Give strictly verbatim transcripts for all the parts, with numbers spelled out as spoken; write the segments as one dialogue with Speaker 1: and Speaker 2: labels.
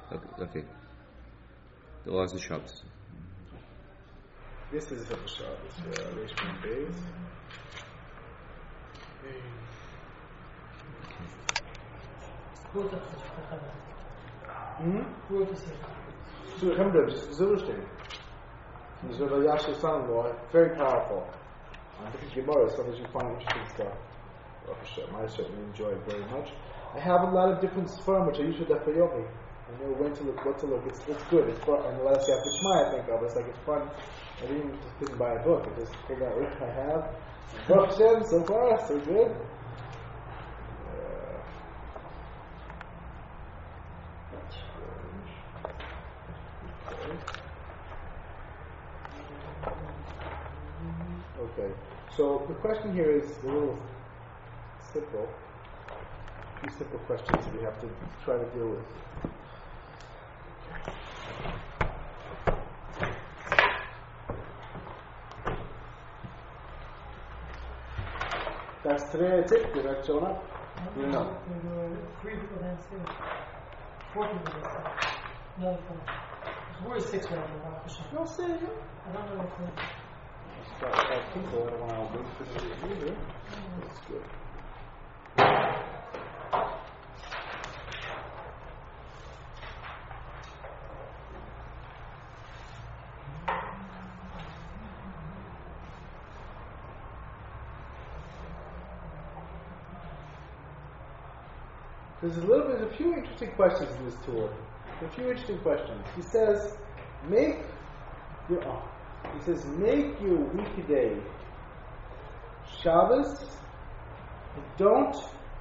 Speaker 1: Okay, okay. The laws of Shabbos.
Speaker 2: This is Hilchos Shabbos. Yeah, Reish Beis. Hmm? So remember, just Zillerstein. He's Rabbi Yashi's son-in-law, very powerful. I think it's Gemara, sometimes you find interesting stuff. I certainly enjoy it very much. I have a lot of different sperm which I use for the Fayomi. I know when to look, what to look. It's, it's good. It's fun. And the last Yaf Shema I think of, it's like it's fun. I didn't just didn't buy a book. I just pulled out what I have. Baruch Hashem, so far, so good. Okay, so the question here is a little simple. A few simple questions that we have to try to deal with. That's today, that's it? Did that show up?
Speaker 3: No. No. There were three people downstairs. Four people downstairs. No, four. We're six right now.
Speaker 2: No, say it.
Speaker 3: I don't know what's there.
Speaker 2: Start with five people. I don't want to wait for the either. That's good. There's a little bit, there's a few interesting questions in this tour. A few interesting questions. He says, make your, oh, he says, make your weekday Shabbos, and don't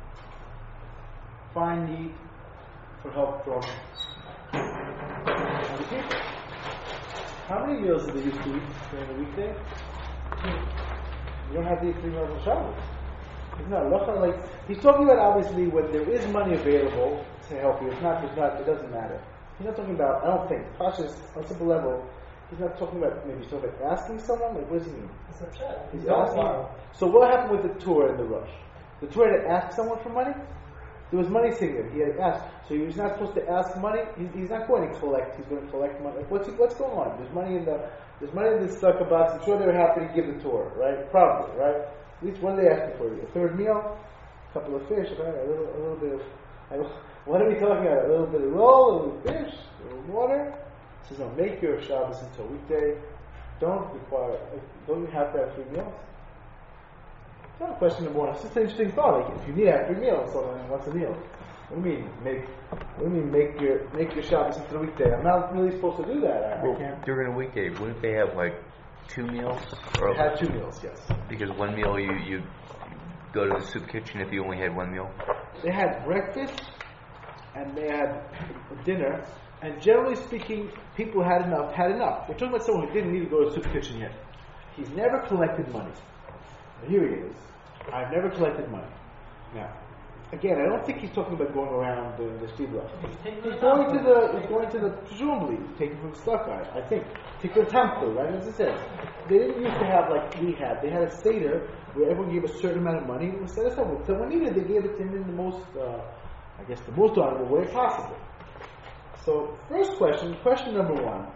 Speaker 2: find need for help from other people. How many meals do they used to eat during the weekday? You don't have to eat three meals on Shabbos. It's not like he's talking about obviously when there is money available to help you. It's not. It's not. It doesn't matter. He's not talking about. I don't think. Pashas on a simple level. He's not talking about. Maybe he's talking about asking someone. Like what does he mean?
Speaker 3: It's a chat.
Speaker 2: He's asking. So what happened with the tour in the rush? The tour had to ask someone for money. There was money sitting there. He had to ask. So he was not supposed to ask money. He's, he's not going to collect. He's going to collect money. Like what's he, what's going on? There's money in the. There's money in the stucker box. I'm sure they were happy to give the tour, right? Probably, right? At least what are they asking for? A third meal? A couple of fish? Right? A little, a little bit of... I, what are we talking about? A little bit of roll, a little fish, a little water? He says, no, make your Shabbos until weekday. Don't require... Don't you have to have three meals? It's not a question number one. It's just an interesting thought. Like, if you need to have three meals, so then what's the meal? What do you mean, make... What do you mean, make your make your Shabbos into the weekday? I'm not really supposed to do that. I,
Speaker 1: Well,
Speaker 2: I can't.
Speaker 1: during a weekday, wouldn't they have like two meals? Or
Speaker 2: They had two meals, yes.
Speaker 1: because one meal you you go to the soup kitchen if you only had one meal.
Speaker 2: They had breakfast and they had a dinner, and generally speaking, people who had enough had enough. We're talking about someone who didn't need to go to the soup kitchen yet. He's never collected money. But here he is. I've never collected money. Now, again, I don't think he's talking about going around the, the street block. He's going to the, he's going to the, presumably, taking from the stock guy, I think. Take the temple, right? As it says. They didn't used to have like we had. They had a seder where everyone gave a certain amount of money and was set aside. If someone needed, they gave it to him in the most, uh, I guess, the most honorable way possible. So, first question, question number one.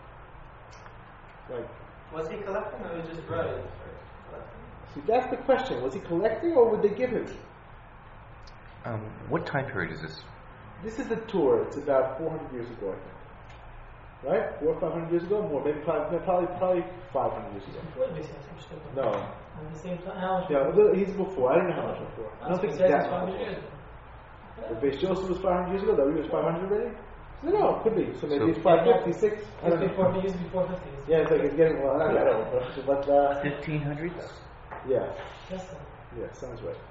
Speaker 2: Like,
Speaker 4: was he collecting or was he just brought it?
Speaker 2: See, that's the question. Was he collecting or would they give him?
Speaker 1: Um, what time period is this?
Speaker 2: This is a tour. It's about four hundred years ago, I think. Right? Four or five hundred years ago? More. Maybe probably, probably, probably five hundred years ago.
Speaker 3: What did we say?
Speaker 2: No.
Speaker 3: At the same time, how much?
Speaker 2: Yeah, a little, he's before. I don't know how much before. I don't think it's that much. The Beis Joseph was five hundred years ago. That was five hundred already? No, no, it could be. So maybe
Speaker 1: So-
Speaker 2: it's five fifty-six. I don't know.
Speaker 3: Before, he used before fifty.
Speaker 2: Yeah, it's like it's getting, well, I don't know. But, uh,
Speaker 1: Fifteen hundreds.
Speaker 2: yeah.
Speaker 3: Yes, sir.
Speaker 2: Yeah, sounds right.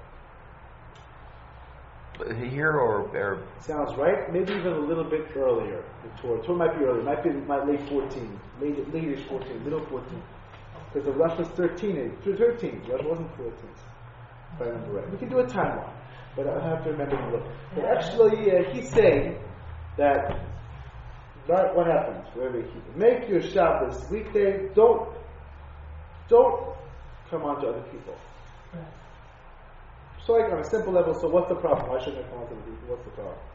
Speaker 1: Here or, or
Speaker 2: Sounds right. Maybe even a little bit earlier. The tour. The tour might be earlier. Might be my late fourteen, late late-ish fourteen, middle fourteen. Because the rush was thirteen, thirteen. The rush wasn't fourteen. If I remember right. We can do a timeline, but I have to remember to look. But actually, uh, he's saying that. Right, what happens? Where we keep it. Make your Shabbos weekday. Don't don't come on to other people.
Speaker 3: Right.
Speaker 2: So like on a simple level, so what's the problem? Why shouldn't I come on to the people? What's the problem?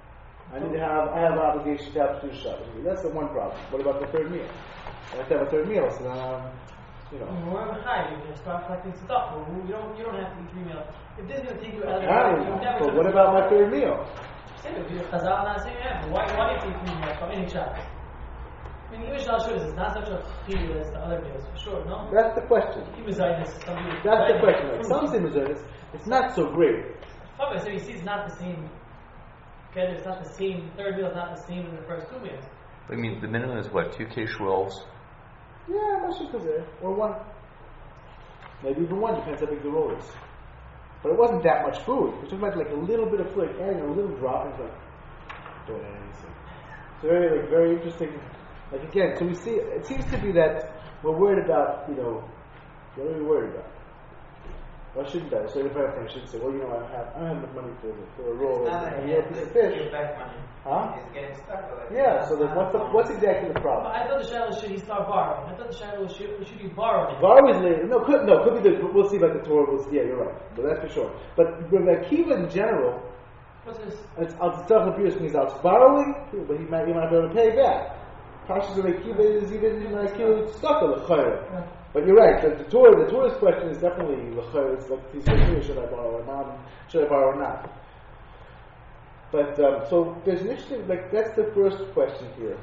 Speaker 2: I need to have, I have an obligation to have two Shabbos. That's the one problem. What about the third meal? I have to have a third meal, so then, um, you know.
Speaker 3: We're high, you can start collecting tzedakah. You don't, you don't have to eat three meals. If this is going to take you out of
Speaker 2: Apparently
Speaker 3: you
Speaker 2: not.
Speaker 3: never
Speaker 2: But
Speaker 3: took
Speaker 2: what
Speaker 3: a
Speaker 2: about my
Speaker 3: Shabbat.
Speaker 2: third meal?
Speaker 3: Same, if you're Chazal, not saying that. Why, why do you take three meals from any Shabbos? I mean, even Shal Shudas is not such a chiyuv as the other meals, for sure, no?
Speaker 2: That's the question.
Speaker 3: Even Zionist, some people.
Speaker 2: That's the question. Like, some say Missouri, it's not so great.
Speaker 3: Probably, so you see, it's not the same. Okay, it's not the same. Third meal is not the same as the first two meals.
Speaker 1: I mean, the minimum is what, two K rolls?
Speaker 2: Yeah, Mashik was there. Or one. Maybe even one, depends how big the roll is. But it wasn't that much food. We're talking about like a little bit of food, like adding a little drop and like, don't add anything. It's very, like, very interesting. Like again, so we see, it seems to be that we're worried about, you know, what are we worried about? Why shouldn't I? So if I shouldn't say, well, you know, I don't have, I don't have enough money for, for a roll
Speaker 4: It's
Speaker 2: and
Speaker 4: not like
Speaker 2: a
Speaker 4: he
Speaker 2: little
Speaker 4: has
Speaker 2: piece of
Speaker 4: to
Speaker 2: fish.
Speaker 4: give back money.
Speaker 2: Huh?
Speaker 4: He's getting stuck with it.
Speaker 2: Yeah, so then what's, the, what's exactly the
Speaker 3: But
Speaker 2: problem?
Speaker 3: I thought the shadow should he start borrowing. I thought the shadow should, should be borrowing.
Speaker 2: Bar was later. No, could no, could be the. We'll see about the Torah. We'll see, yeah, you're right. But that's for sure. But Rabbi Akiva in general,
Speaker 3: What's this?
Speaker 2: it's al tzedakah abuse means out borrowing, but he might, he might be able to pay back. Pashas Rabbi Akiva is even like you tzedakah l'chayr. But you're right. The, the Torah, the Torah's question is definitely l'chayr. It's like he said, should I borrow or not? Should I borrow or not? But um, so there's an interesting. Like that's the first question here.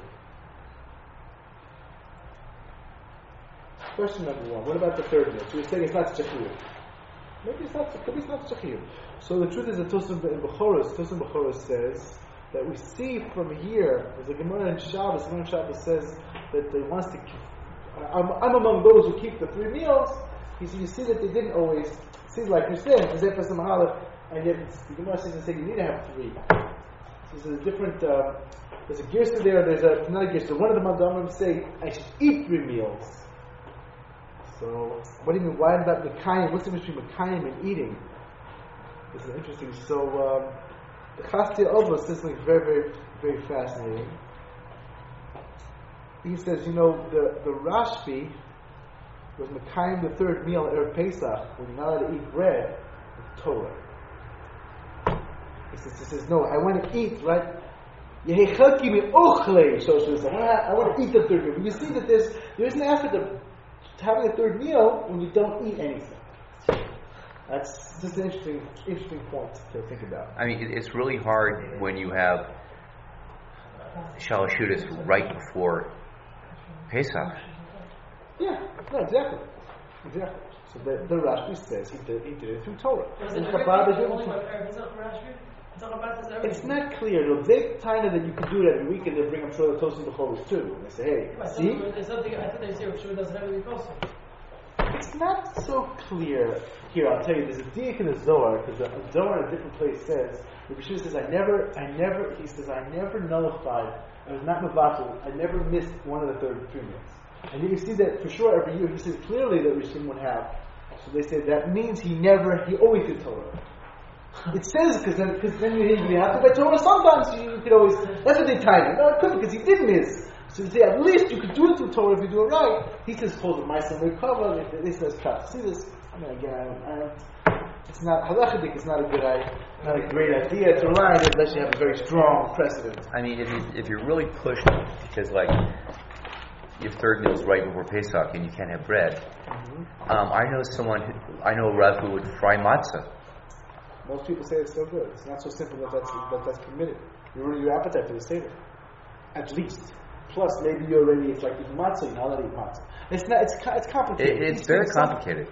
Speaker 2: Question number one. What about the third meal? So you're saying it's not such a chiyuv. Maybe it's not. Maybe it's not such a chiyuv. So the truth is that Tosam in Bechoros, Tosam Bechoros says that we see from here. There's a Gemara in Shabbos. Gemara in Shabbos says that they wants to. Keep, I'm, I'm among those who keep the three meals. You see, you see that they didn't always. See, like you're saying, Zephyr Mahalach, and yet it's, the Gemara says you need to have three. So there's a different. Uh, there's a girsa there. There's a another girsa. One of the Madamim say I should eat three meals. So, what do you mean? Why about Mekayim? What's the difference between Mekayim and eating? This is interesting. So, um, the Chastia Ovo says something very, very, very fascinating. He says, you know, the, the Rashbi was Mekayim the third meal at Erev Pesach, when you're not allowed to eat bread, with Torah. He says, he says, no, I want to eat, right? Yehechelki mi ochle, so she says, I want to eat the third meal. But you see that there's, there's an aspect of having a third meal when you don't eat anything. That's just an interesting, interesting point to think about.
Speaker 1: I mean, it, it's really hard when you have Shalosh Shudas right before Pesach.
Speaker 2: Yeah, no, exactly, exactly. So the, the Rashbi says he did, he did it through Torah.
Speaker 3: Was
Speaker 2: In
Speaker 3: it
Speaker 2: Chabad, they
Speaker 3: every
Speaker 2: do
Speaker 3: week?
Speaker 2: it
Speaker 3: Only
Speaker 2: through-
Speaker 3: by Erev Pesach for Rashbi? It's not about this every
Speaker 2: It's
Speaker 3: week.
Speaker 2: not clear. though. They kind of that you can do it every week, and they bring up Torah Tosim B'choros too. And they say, hey,
Speaker 3: Right,
Speaker 2: see,
Speaker 3: something- There's something I thought they say Rashbi does it every week also.
Speaker 2: it's not so clear. Here, I'll tell you. There's a diak in the Zohar because the Zohar in a different place says. Rabbi Shua says, I never, I never. He says, I never nullified. I was not mevatel. I never missed one of the third three meals. And you can see that for sure every year. He says clearly that Rishon would have. So they say that means he never. He always did Torah. It says because then, because then you, you have to by Torah. Sometimes you, you could always. That's what they tie it. No, it couldn't because he did miss. So they say at least you could do it through Torah if you do it right. He says called the Ma'aser Merkava. This says Kat. See this? I mean again, I don't, I don't, it's not halachic. It's not a good idea. Not a great idea to learn it unless you have a very strong precedent.
Speaker 1: I mean, if you if you're really pushed because like your third meal is right before Pesach and you can't have bread.
Speaker 2: Mm-hmm.
Speaker 1: Um, I know someone. Who, I know a Rav who would fry matzah.
Speaker 2: Most people say it's still good. It's not so simple that that's that that's permitted. You ruin your appetite for the Seder, at least. Plus, maybe you already it's like eating matzah. You know how to eat matzah. It's not. It's it's complicated.
Speaker 1: It, it's
Speaker 2: Each
Speaker 1: very
Speaker 2: thing is something.
Speaker 1: complicated.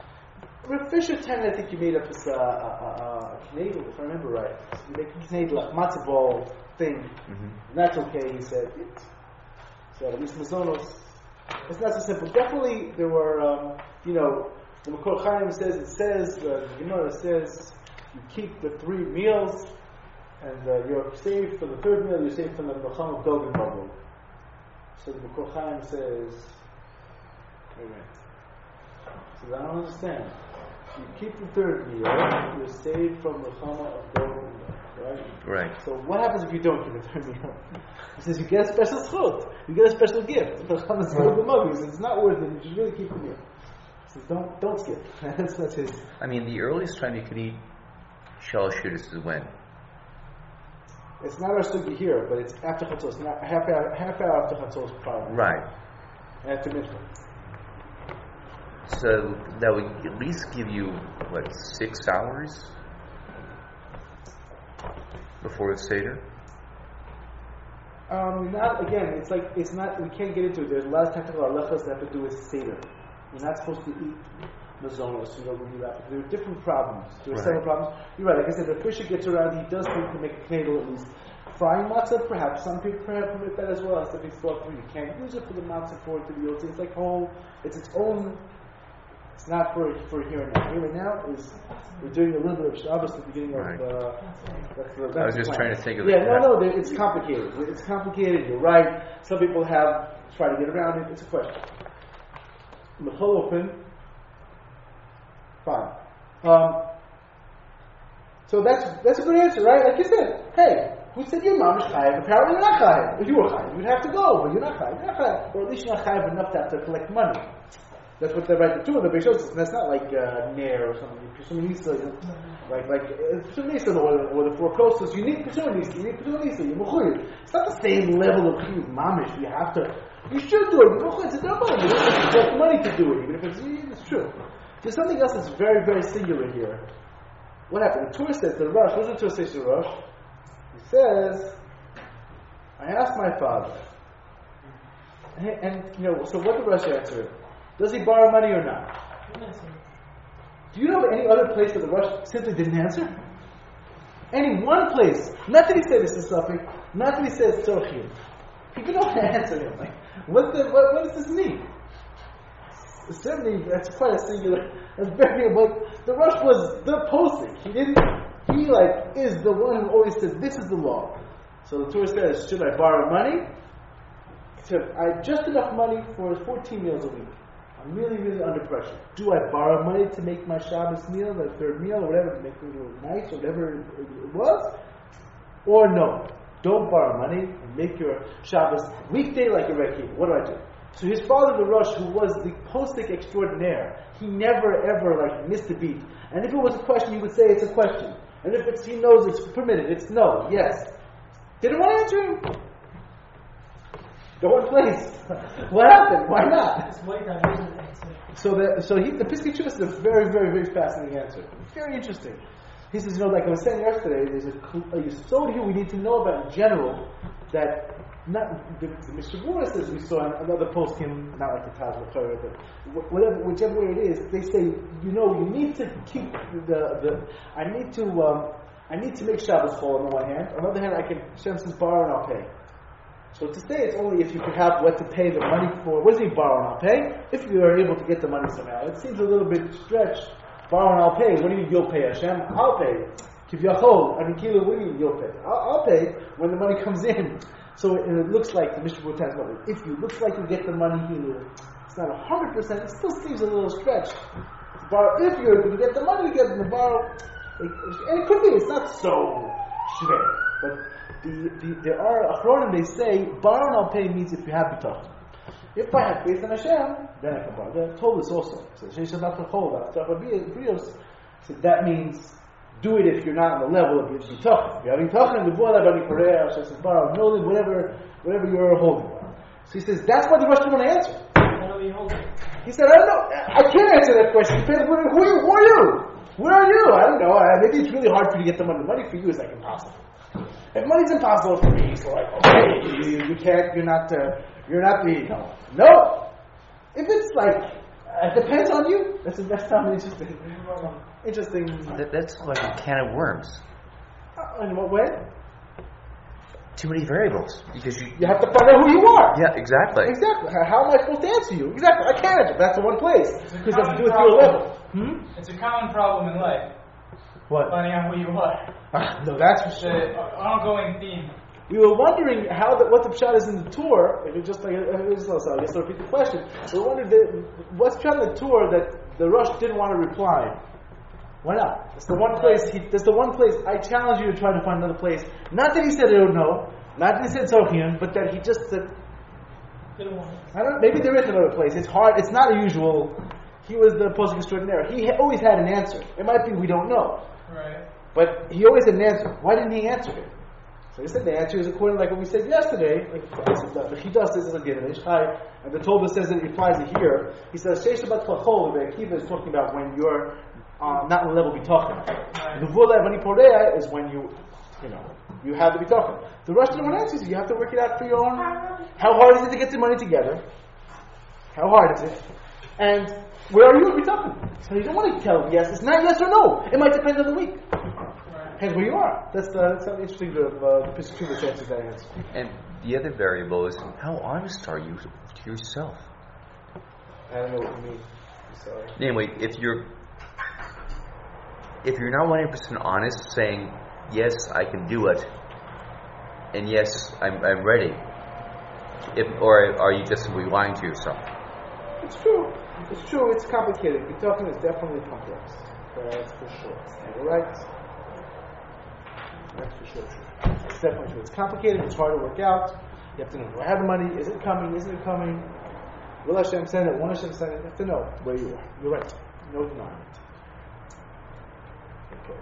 Speaker 2: Rav Fisher ten, I think you made up this uh, uh, uh, Canadian, if I remember right. You make a Canadian like matzo ball thing.
Speaker 1: Mm-hmm.
Speaker 2: And that's okay. He said. So at least Mazonos. It's not so simple. Definitely, there were. Um, you know, the Makor Chaim says it says the Gemara says. You keep the three meals, and uh, you're saved for the third meal. You're saved from the Mecham of Dog and Bubble. So the Makor Chaim says, wait a minute. So I don't understand. You keep the third meal. You're saved from the Mecham of Dog and Bubble, right?
Speaker 1: Right.
Speaker 2: So what happens if you don't keep the third meal? He says you get a special schut. You get a special gift. Mecham of Dog and Bubble. He says it's not worth it. You should really keep the meal. He says don't don't skip. that's that's his.
Speaker 1: I mean, the earliest time you could eat Shalosh Shudas is when?
Speaker 2: It's not our sugi here, but it's after chatzos. It's not half hour, half hour after chatzos probably.
Speaker 1: Right.
Speaker 2: After mitzvah.
Speaker 1: So that would at least give you what six hours before the seder.
Speaker 2: Um, not again. It's like it's not. We can't get into it. There's a lot of technical halachas that have to do with seder. You're not supposed to eat mazonos. You know, when you wrap. There are different problems. There are
Speaker 1: Right.
Speaker 2: several problems. You're right. Like I said, if Fisher gets around, he does need to make a knedel at least. Frying matzah, perhaps some people perhaps permit that as well. As something thought through. You can't use it for the matzah for it to be able to. It's like whole. It's its own. It's not for for here and now. Here and now is we're doing a little bit of Shabbos at the beginning of.
Speaker 1: Right.
Speaker 2: Uh, that's the, that's
Speaker 1: I was
Speaker 2: the
Speaker 1: just
Speaker 2: plan.
Speaker 1: trying to think of
Speaker 2: Yeah,
Speaker 1: it.
Speaker 2: no, no, they- it's complicated. It's complicated. You're right. Some people have tried to get around it. It's a question. Mechol open. Fine. Um, so that's that's a good answer, right? Like you said, hey, who said your mom is chayav? Apparently you're not chayav. If you were chayav, you'd have to go, but you're not chayav. You're not chayav, or at least you're not chayav enough to have to collect money. That's what they write the two of the Beishos. That's not like uh, Nair or something. Peshumanisa, like like Peshumanisa or, or the four coastals. You need Peshumanisa. You need Peshumanisa. You mechuyev. It's not the same level of chiyuv mamish. You have to. You should do it. It's a double. You don't have to get money to do it, even if it's it's true. There's something else that's very very singular here. What happened? The Torah says to the Rosh. What does the Torah say to the Rosh? He says, "I asked my father." And, and you know, so what did Rosh answer? Does he borrow money or not? Do you know of any other place where the Rosh simply didn't answer? Any one place. Not that he said this is something. Not that he said it's tzorchim. He didn't want to answer him. Like, what, the, what, what does this mean? Certainly, that's quite a singular. That's very like the Rosh was the posting. He didn't. He like is the one who always says this is the law. So the Torah says, should I borrow money? He said, I have just enough money for fourteen meals a week. I'm really, really under pressure. Do I borrow money to make my Shabbos meal, the third meal, or whatever, to make it look nice, or whatever it was? Or no, don't borrow money and make your Shabbos weekday like a regular. What do I do? So his father, the Rosh, who was the postic extraordinaire, he never ever like missed a beat. And if it was a question, he would say it's a question. And if it's, he knows it's permitted, it's no, yes. Didn't want to answer him. Go in place. What happened? Why not?
Speaker 3: It's way down. Here's the answer.
Speaker 2: So the so he the Piskei Teshuvah is a very very very fascinating answer. Very interesting. He says, you know, like I was saying yesterday, there's a, a yesod here we need to know about in general that not the, the Mishabura says we saw in another post him not like the Taz Torah, but wh- whatever whichever way it is, they say you know you need to keep the the I need to um, I need to make Shabbos whole on the one hand. On the other hand, I can Shem says borrow and I'll pay. So to say it's only if you could have what to pay the money for. What does he borrow and I'll pay? If you are able to get the money somehow. It seems a little bit stretched. Borrow and I'll pay. What do you mean you'll pay, Hashem? I'll pay. Kivyachol. I mean, Kilo, what do you mean you'll pay? I'll, I'll pay when the money comes in. So it, it looks like the Mishnah Berurah tells me, if you looks like you get the money here, it's not a hundred percent. It still seems a little stretched. Borrow, if you're going to get the money, you get the borrow. It, and it could be. It's not so shver, but. The, the, there are Achronim, they say, borrow and I'll pay means if you have bitachon. If I have faith in Hashem, then I can borrow. They told us also. So that means do it if you're not on the level of bitachon. If you have bitachon, Hashem says borrow a million, whatever, whatever you're holding. So he says, that's why the Rosh didn't want to answer.
Speaker 3: What are we holding?
Speaker 2: He said, I don't know. I can't answer that question. Who are you? Who are you? Where are you? I don't know. Maybe it's really hard for you to get the money. The money for you is like impossible. If money's impossible for me, so like, okay, you, you can't, you're not, uh, you're not the, no. No! If it's like, uh, it depends on you, that's, that's not interesting. Interesting.
Speaker 1: That, that's like a can of worms.
Speaker 2: Uh, in what way?
Speaker 1: Too many variables because you
Speaker 2: You have to find out who you are.
Speaker 1: yeah exactly
Speaker 2: Exactly. How am I supposed to answer you? Exactly. I can't answer. That's the one place. Because it has to do with your level. Hmm?
Speaker 4: It's a common problem in life,
Speaker 2: What?
Speaker 4: finding out who you are.
Speaker 2: Ah, no, that's for
Speaker 4: It's
Speaker 2: sure.
Speaker 4: an ongoing theme.
Speaker 2: We were wondering how the, what the pshat is in the tour. If it's just like, if it's, so I guess I'll repeat the question. We wondered that, what's pshat in the tour that the Rosh didn't want to reply. Why not? It's the one place. He, that's the one place. I challenge you to try to find another place. Not that he said I don't know. Not that he said Sochian, but that he just said.
Speaker 3: Didn't want it.
Speaker 2: I don't. Maybe there is another place. It's hard. It's not a usual. He was the posting extraordinaire. He ha- always had an answer. It might be we don't know.
Speaker 4: Right.
Speaker 2: But he always had an answer. Why didn't he answer it? So he said the answer is according to like what we said yesterday. Like the Chidah says again, and the Tolba says that it applies it here. He says Sheish Shabbat Chachol. The Akiva is talking about when you're uh, not on the level bitachon. The Vula Vani Poreya is when you, you know, you have the bitachon. The Rosh Hashanah answers you have to work it out for your own. How hard is it to get the money together? How hard is it? And where are you in bitachon? So you don't want to tell them yes. It's not yes or no. It might depend on the week. Depends where you are. That's the, that's an interesting bit of uh, the Pesachim answers that answer.
Speaker 1: And the other variable is how honest are you to yourself?
Speaker 2: I don't know what you mean. I'm sorry.
Speaker 1: Anyway, if you're if you're not one hundred percent honest, saying yes, I can do it, and yes, I'm I'm ready, if, or are you just simply lying to yourself?
Speaker 2: It's true. It's true. It's complicated. Bitachon is definitely complex. That's for sure. You're right. That's for sure true. It's definitely true. It's complicated. It's hard to work out. You have to know, do I have the money? Is it coming? Isn't it coming? Will Hashem send it? Won't Hashem send it? You have to know where you are. You're right. No denying it. Okay.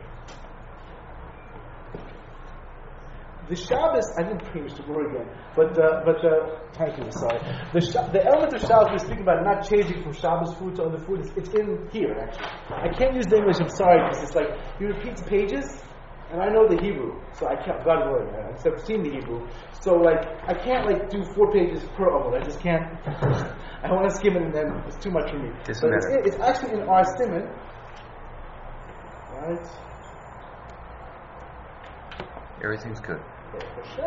Speaker 2: The Shabbos, I didn't finish the word again, but uh, but uh, thank you, sorry. The Sh- the element of Shabbos we speak about not changing from Shabbos food to other food. It's, it's in here actually. I can't use the English. I'm sorry because it's like he repeats pages, and I know the Hebrew, so I can't. God willing, I've seen the Hebrew, so like I can't like do four pages per Amud. I just can't. I want to skim it, and then it's too much for me.
Speaker 1: Doesn't
Speaker 2: but it's,
Speaker 1: matter.
Speaker 2: it's actually in our Siman, right?
Speaker 1: Everything's good.
Speaker 2: For sure.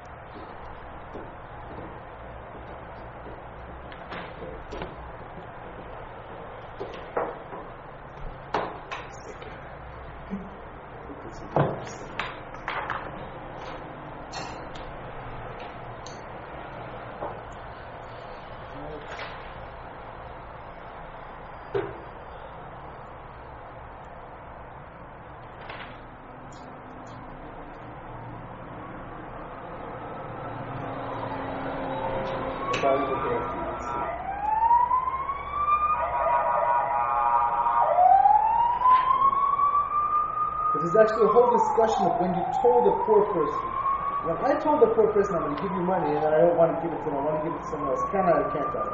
Speaker 2: There's actually a whole discussion of when you told a poor person. When I told a poor person I'm going to give you money and I don't want to give it to them, I want to give it to someone else. Can I or can't I?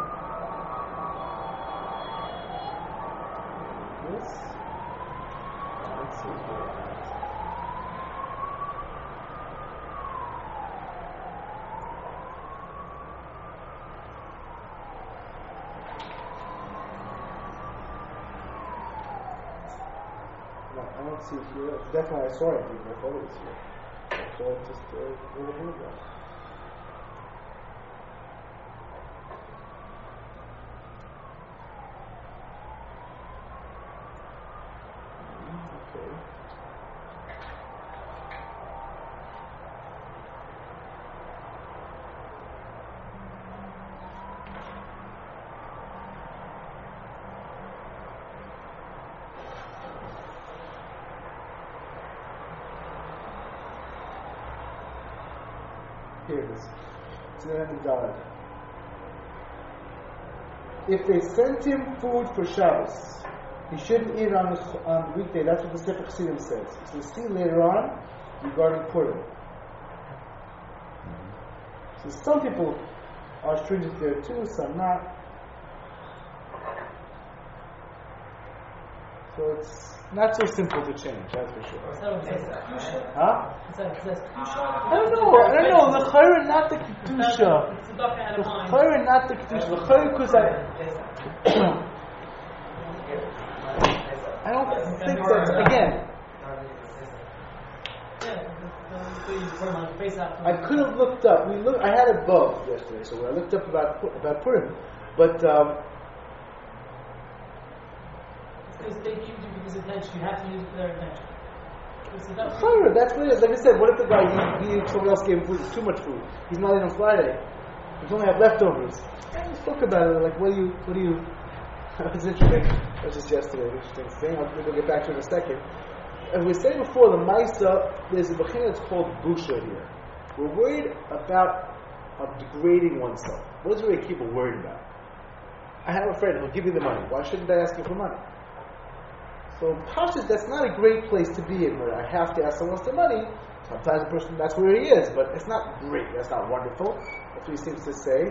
Speaker 2: Yes? Let's see here. No, I don't see it here. Definitely I saw it here. I thought it was here. I saw it just uh, over here ago. Okay. Here it is. It's the end of God. If they sent him food for Shabbos, he shouldn't eat on the, on the weekday. That's what the Sefer Chassidim says. So we'll see later on regarding Purim. So some people are stringent there too, some not. So it's not so simple to change, that's for sure.
Speaker 3: Is that what it says? Kedusha?
Speaker 2: Huh?
Speaker 3: Is that what it says? Kedusha?
Speaker 2: I don't know. I don't know. The chayra, not the kedusha.
Speaker 3: It's the duck out
Speaker 2: The
Speaker 3: of mind.
Speaker 2: chayra, not the kedusha. The chayra, because I, I don't think that. Again, I could have looked up. We look. I had it both yesterday, so I looked up about about Purim, but. Um,
Speaker 3: Because they give you people's attention, you have to use it for their attention. It's the duck.
Speaker 2: Chayra, that's what it is. Like I said, what if the guy he, he someone else gave him food? It's too much food. He's not eating on Friday. He's only have leftovers. And we spoke about it. Like, what do you? What do you? That was interesting. That was just yesterday. Interesting thing. I'll, we'll get back to it in a second. And we were saying before, the Maisa, there's a bechina that's called busha here. We're worried about of degrading oneself. What is it really people worried about? I am afraid he'll give you the money. Why shouldn't I ask you for money? So Pashas, that's not a great place to be in, where I have to ask someone else for money. Sometimes a person, that's where he is, but it's not great, that's not wonderful. That's what he seems to say.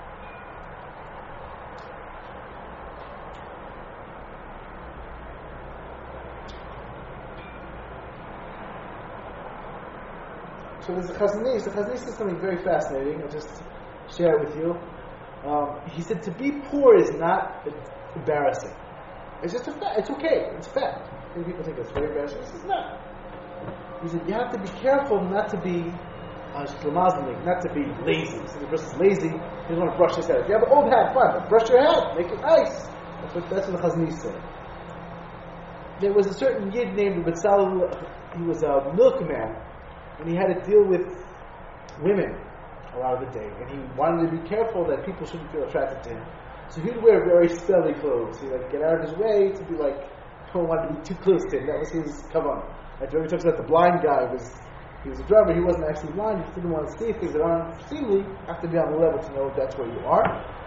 Speaker 2: So there's a Chazon Ish. The Chazon Ish is something very fascinating. I'll just share it with you. Um, he said to be poor is not embarrassing. It's just a fact. It's okay. It's a fact. Many people think it's very embarrassing. It's not. He said you have to be careful not to be uh, not to be lazy. So the person's lazy, he doesn't want to brush his head. If you have an old hat, fine, but brush your head, make it nice. That's what, that's what the Chazon Ish said. There was a certain Yid named Betzalel. He was a milkman, and he had to deal with women a lot of the day, and he wanted to be careful that people shouldn't feel attracted to him. So he'd wear very spelly clothes. He'd like get out of his way to be like, don't want to be too close to him. That was his kavanah. Like when he talks about the blind guy, was he was a driver. He wasn't actually blind. He didn't want to see things that aren't seemly. You have to be on the level to know if that's where you are.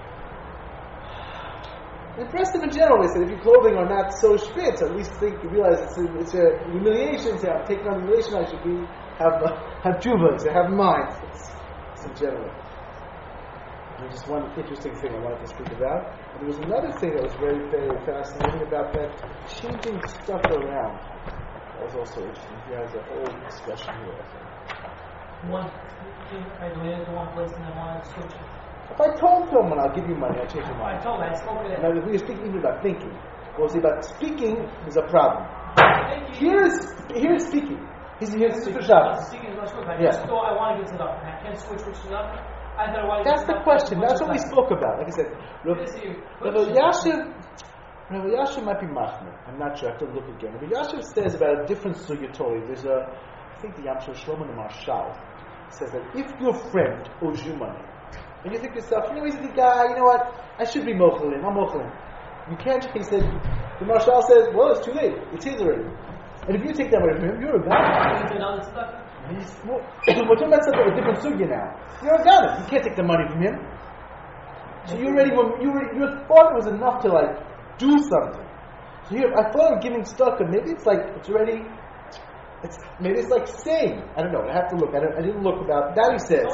Speaker 2: And for in general, they said if your clothing are not so spitz, at least think you realize it's a, it's a humiliation. Say I'm taking on humiliation. I should be have uh, have tshuva, to have mind. It's, it's in general. And just one interesting thing I wanted to speak about. And there was another thing that was very, very fascinating about that changing stuff around. That was also interesting. He has a whole discussion here, I think.
Speaker 3: One, I went to one place and I wanted to switch it.
Speaker 2: If I told someone I'll give you money, I'll change your
Speaker 3: I
Speaker 2: mind.
Speaker 3: told her, I spoke with
Speaker 2: Now,
Speaker 3: her.
Speaker 2: if we are speaking even about thinking, well, see, about speaking is a problem.
Speaker 3: Thank you.
Speaker 2: Here's here's speaking. He's here's
Speaker 3: Speaking
Speaker 2: for
Speaker 3: is
Speaker 2: Shabbos.
Speaker 3: speaking is not good. I
Speaker 2: Yeah.
Speaker 3: just thought I want to get to that. I can't switch which is up. I thought I want to
Speaker 2: That's
Speaker 3: get
Speaker 2: the
Speaker 3: to
Speaker 2: question. That's what we spoke about. Like I said, Rav
Speaker 3: This is you.
Speaker 2: Rav Yashiv, Rav Yashiv might be machmir. I'm not sure. I have to look again. Rav Yashiv says about a different sugya Torah. There's a, I think the Yam Shel Shlomo the Marshal says that if your friend owes you money, and you think to yourself, you know, he's a good guy. You know what? I should be mochel him. I'm mochel him. You can't. He said, the Marshal says, well, it's too late. It's his already. And if you take that money from him, you're a guy. He's, well, we're talking about something a different sugya now. You're a guy. You can't take the money from him. So you already, you already, your thought was enough to like do something. So here, I thought of giving tzedakah. Maybe it's like it's already. It's maybe it's like saying. I don't know. I have to look. I, don't, I didn't look about that. He says.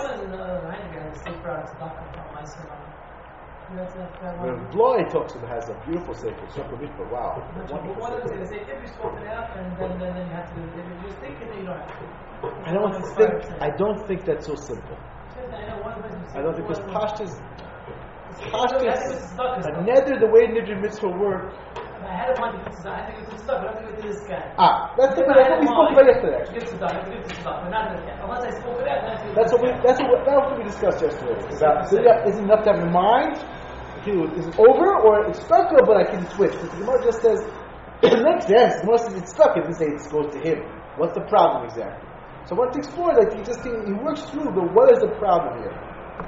Speaker 2: When Bloy talks about has a beautiful sefer, Sefer Mikvah. Wow, wonderful
Speaker 3: What
Speaker 2: sefer.
Speaker 3: is it? They say if you spoke it out, and then, then, then you have to. If you just think it, then you don't have to.
Speaker 2: I don't think. I don't think that's so simple. I don't think because pashtas, pashtas, a neder, the way neder mitzvah work.
Speaker 3: I had a want to get to I think it's stuff, but I think it is this guy.
Speaker 2: Ah, that's the that's what we spoke about yesterday. Actually.
Speaker 3: Give to stuff, give to stuff, but not this guy. Unless I spoke it out, then I
Speaker 2: That's what we. That's what. That was what we discussed yesterday. About so yeah, is it enough to have in mind? Is it over or it's stuck up, but I can switch? But the Gemara just says it makes sense. The Gemara says it's stuck. It doesn't say it goes to him. What's the problem exactly? So I want to explore. Like he just he, he works through. But what is the problem here?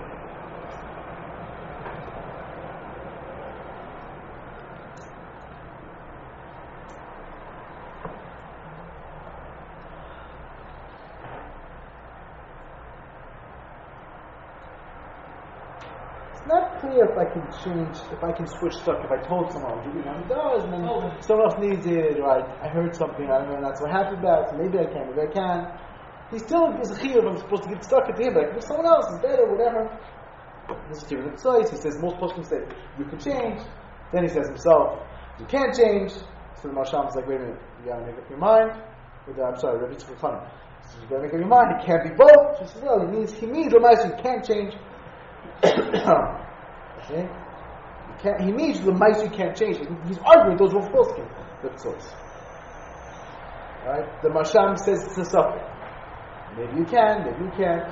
Speaker 2: It's not clear if I can change, if I can switch stuff. If I told someone I'll give you one dollars, and then
Speaker 3: Oh.
Speaker 2: someone else needs it, or I, I heard something, I don't know, I'm not so happy about it, so maybe I can, maybe I can. He still is a chiyuv, I'm supposed to give stuff to him, but I can give someone else, it's better, whatever. This is Tirun Tzais, he says, most poskim say, you can change. Then he says himself, you can't change. So the Marshal is like, wait a minute, you gotta make up your mind. With, uh, I'm sorry, Rabbi Tzvul Chanan. He says, you gotta make up your mind, it can't be both. She says, well, he means, he means, you can't change. Okay? You can't, he means the mice you can't change. He's arguing those were poskim. Good source. Right? The Masham says it's a suffix. Maybe you can, maybe you can't.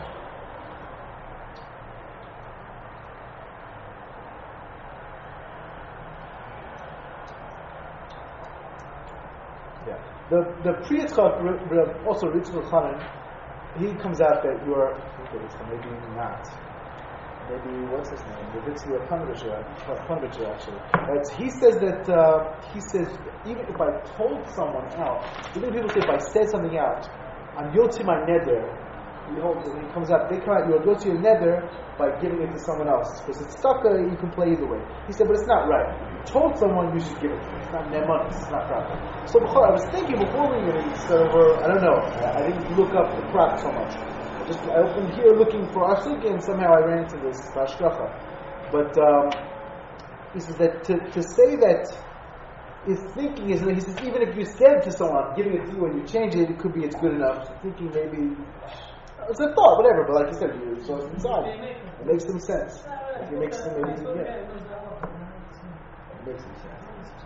Speaker 2: Yeah. The the Pri Yitzchak, also Ritzvul Chanan, he comes out that you are maybe not. Maybe what's his name? The Ritzvul Chanan actually. Right? He says that uh, he says even if I told someone else, even people say if I said something out, I'm yotzi my neder, he holds it, he comes out, they come out, you'll go to your nether by giving it to someone else. Because it's stuck, uh, you can play either way. He said, but it's not right. You told someone you should give it to them. It's not their money, it's not proper. So I was thinking before we were, I don't know, I, I didn't look up the crack so much. I just I opened here looking for Asuki and somehow I ran into this Hashkafa. But um, he says that to, to say that his thinking is, he says, even if you said to someone, giving it to you and you change it, it could be it's good enough. So thinking maybe, it's a thought, whatever, but like you said, you saw it inside. It makes some sense. It makes some maybe, yeah. It makes some sense.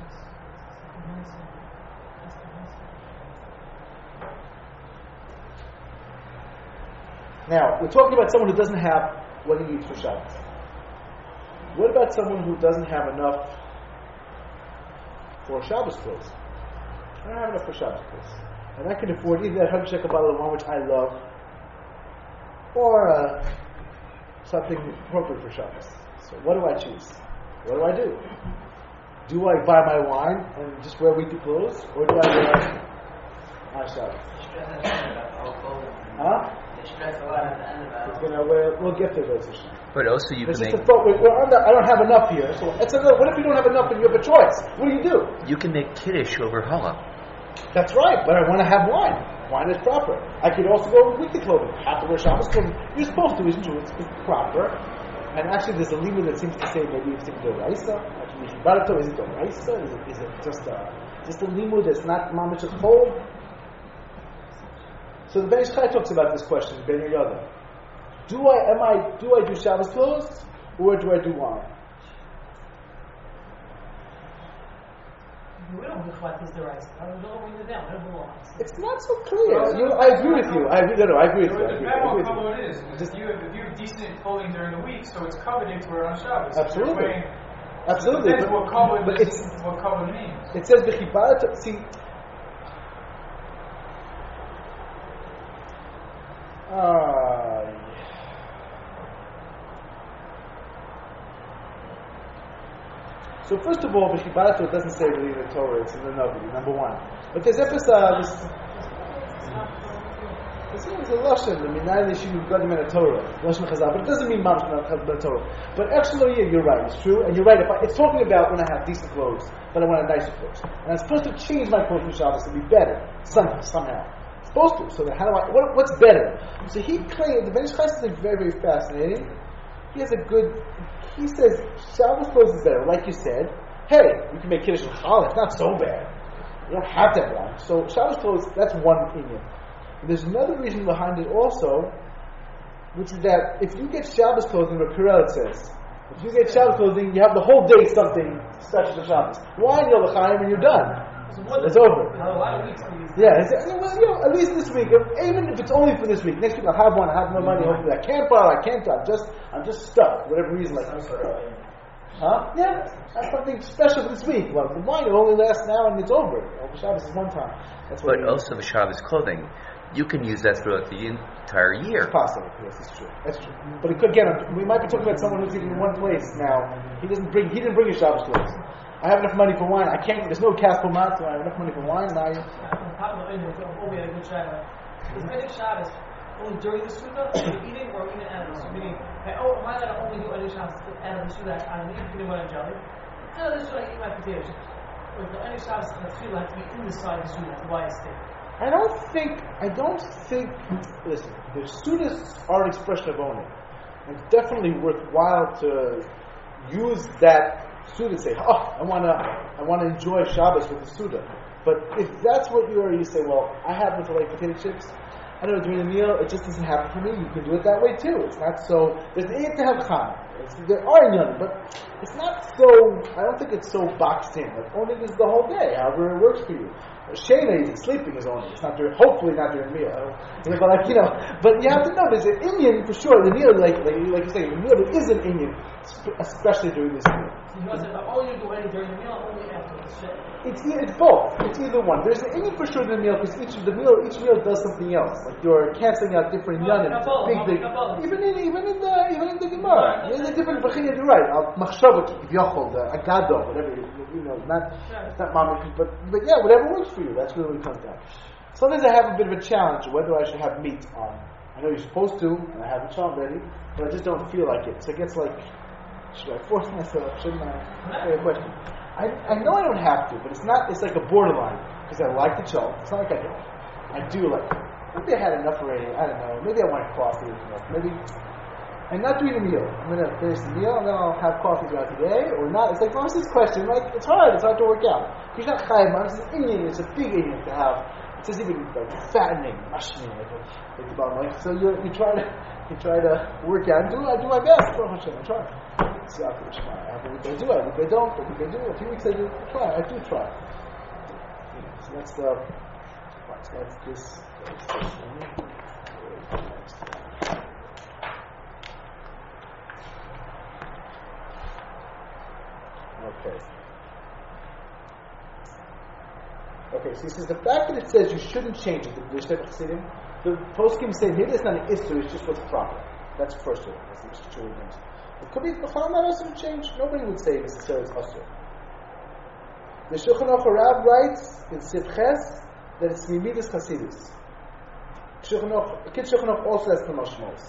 Speaker 2: Now, we're talking about someone who doesn't have what he needs for Shabbos. What about someone who doesn't have enough for Shabbos clothes? I don't have enough for Shabbos clothes. And I can afford either that one hundred shekel bottle of wine, which I love, or uh, something appropriate for Shabbos. So what do I choose? What do I do? Do I buy my wine and just wear weekly clothes, or do I wear my Shabbos? Huh? It's gonna, we're, we'll get to those issues.
Speaker 1: But also you
Speaker 2: it's
Speaker 1: can
Speaker 2: just
Speaker 1: make...
Speaker 2: a thought, we're, we're under, I don't have enough here, so it's another, what if you don't have enough and you have a choice? What do you do?
Speaker 1: You can make kiddush over challah.
Speaker 2: That's right, but I want to have wine. Wine is proper. I could also go with weekly clothing. I have to wear Shabbos clothing. You're supposed to, isn't you? It's proper. And actually there's a limit that seems to say maybe it's the Raisa. Actually, is it the Raisa? Is it, is it just a, just a limud that's not mamish at home? So the Ben Ish Chai talks about this question, Ben Yoda. Do I am I do I do Shabbos clothes or do I do wine?
Speaker 3: We don't know what is the rice. I don't know when you're down. I don't know.
Speaker 2: It's not so clear. You, I agree with you. I agree, no, no, I agree with you. I
Speaker 4: It
Speaker 2: agree,
Speaker 4: depends
Speaker 2: I
Speaker 4: on
Speaker 2: agree
Speaker 4: how
Speaker 2: with
Speaker 4: covered
Speaker 2: you.
Speaker 4: it is. Because if you, have, if you have decent clothing during the week, so it's coveted to wear on Shabbos.
Speaker 2: Absolutely.
Speaker 4: If you're wearing-
Speaker 2: Absolutely.
Speaker 4: It depends
Speaker 2: But,
Speaker 4: what covered,
Speaker 2: but
Speaker 4: is,
Speaker 2: it's,
Speaker 4: what covered means.
Speaker 2: it says B'chibarat. See, uh, so first of all, B'chibarat doesn't say really in the Torah. It's in the Navi, number one. But there's episode. This is a lashon, the minay l'shinuv gadim in the Torah, lashon chazal, but it doesn't mean mamish in the Torah. But actually, yeah, you're right. It's true, and you're right. If I, it's talking about when I have decent clothes, but I want a nicer clothes, and I'm supposed to change my clothes for Shabbos to be better somehow. Somehow, I'm supposed to. So then, how do I? What, what's better? So he claimed the Ben Ish Chai says something very, very fascinating. He has a good. He says Shabbos clothes is better, like you said. Hey, you can make kiddush and challah. It's not so bad. You don't have to have one. So Shabbos clothes, that's one opinion. There's another reason behind it also, which is that if you get Shabbos clothing, what Pirel says, if you get Shabbos clothing, you have the whole day something special for Shabbos. Why you're l'chaim and you're done?
Speaker 3: So what
Speaker 2: It's over.
Speaker 3: How a lot of weeks do you
Speaker 2: Yeah, it's, well, you know, at least this week. If, even if it's only for this week, next week I'll have one. I have no money. Hopefully I can't buy. I can't. I'm just, I'm just stuck. Whatever reason, like huh? Yeah, that's something special for this week. Well, the wine it only lasts now and it's over. Over Shabbos is one time. That's what.
Speaker 1: But also the Shabbos clothing, you can use that throughout the entire year.
Speaker 2: It's possible. Yes, it's true. That's true. But it could, again, we might be talking about someone who's even in one place now. He doesn't bring. He didn't bring his Shabbos clothes. I have enough money for wine. I can't. There's no Kaspomat, so I have enough money for wine. And I.
Speaker 3: only a good Shabbos. Is any Shabbos only during the Sukkah, or eating, or even out of the Sukkah? Meaning, hey, oh, am I going to only do any Shabbos out of the Sukkah? I need peanut butter and jelly. Out of the Sukkah, I eat my potato chips. Or is there any Shabbos that feel like to be inside the Sukkah? That's why I stay.
Speaker 2: I don't think. I don't think. Listen, the Sudas are an expression of owning. It's definitely worthwhile to use that Suda. Say, oh, I want to. I want to enjoy Shabbos with the Suda. But if that's what you are, you say, well, I happen to like potato chips. I know during the meal, it just doesn't happen for me. You can do it that way too. It's not so. There's the need to have chana. There are inyanim, but it's not so. I don't think it's so boxed in. Like only is the whole day, however it works for you. Shana eating, sleeping is only. It's not during. Hopefully not during the meal. I don't, you know, but like you know, but you have to know there's an inyan for sure. The meal, like like, like you say, the meal there is an inyan, especially during this meal.
Speaker 3: So you know, if I only do any during the meal, only after the shit.
Speaker 2: It's it's both. It's either one. There's an inyan for sure in the meal because each of the meal each meal does something else. Like you're canceling out different
Speaker 3: Well,
Speaker 2: yanim.
Speaker 3: Kabbalah,
Speaker 2: Big big.
Speaker 3: Kabbalah.
Speaker 2: Even in even in the even in the Gemara, there's a different b'chiyah. You're right. Al machshavah kivyochol, the agado, whatever you, you know, not it's not mamish, but but yeah, whatever works for you. That's really what it comes down. Sometimes I have a bit of a challenge whether I should have meat on I know you're supposed to, and I have a child ready, but I just don't feel like it. So it gets like, should I force myself? Shouldn't I? Okay, a question. I, I know I don't have to, but it's not. It's like a borderline because I like the child. It's not like I don't. I do like it. Maybe I had enough already. I don't know. Maybe I want coffee. Maybe. I'm not doing a meal. I'm going to finish the meal and then I'll have coffee throughout the day or not. It's like, what's this question? Like, it's hard. It's hard to work out. It's not chayim. It's an Indian. It's a big Indian to have. It's just even like fattening, mashing, like, like, like so you you try to you try to work out and do I do my best. Oh, Hashem, I try. See, after the Shema, after a week I do, a week I don't, a week I do, a few weeks I do. I try. I do try. So that's the. Right, so that's this. That's this one. Okay. Okay, so he says the fact that it says you shouldn't change it, the poskim say maybe it's not an issue, it's just what's proper. That's the first one. That's the Mishnah Torah brings. It could be Chacham not also to change. Nobody would say necessarily it's usher. The Shulchan Aruch Rav writes in Sivches that it's Mimidas Chasidus. Shulchan Aruch, Kid Shulchan Aruch also has the mashmos.